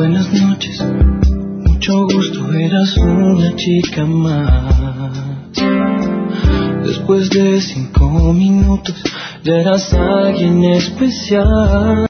Buenas noches, mucho gusto, eras una chica más. Después de 5 minutos ya eras alguien especial.